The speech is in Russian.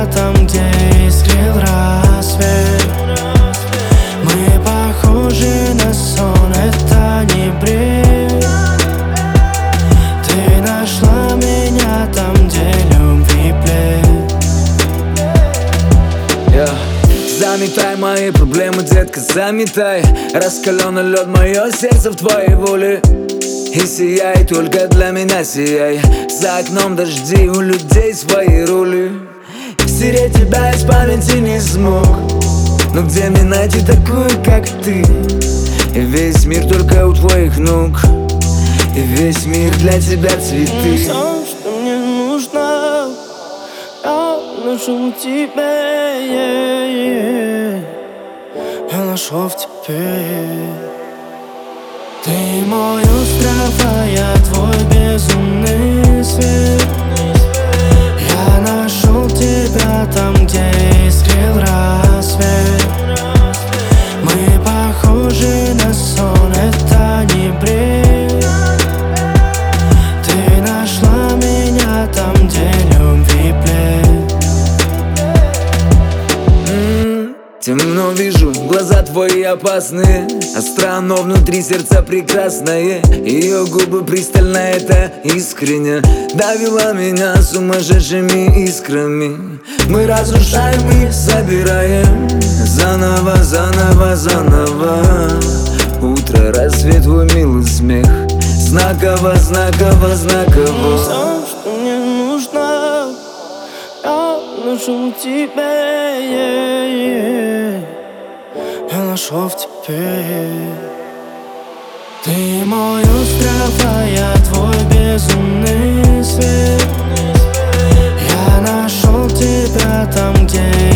тебя там, где искрил рассвет. Мы похожи на сон, это не бред. Ты нашла меня там, где любви плед. Заметай мои проблемы, детка, заметай. Раскаленный лед, мое сердце в твоей воле. И сияй, только для меня сияй. За окном дожди, у людей свои роли. Стереть тебя из памяти не смог. Но где мне найти такую, как ты? И весь мир только у твоих ног. И весь мир для тебя цветы. Все, что мне нужно, я нашел в тебе. Я нашел в тебе. Ты мой остров, а я твой безумный свет. Я нашел тебя там, где искрил рассвет. Мы похожи на сон, это не бред. Ты нашла меня там, где любви плед. Темно вижу, глаза твои опасные. Остро, но внутри сердце прекрасное. Ее губы пристально, это искренне. Довела меня сумасшедшими искрами. Мы разрушаем и собираем. Заново, заново, заново. Утро, рассвет, твой милый смех. Знаково, знаково, знаково. Все, что мне нужно, я нашел в тебе. Я нашел в тебе. Ты мой остров, а я твой безумный свет. Я нашел тебя там, где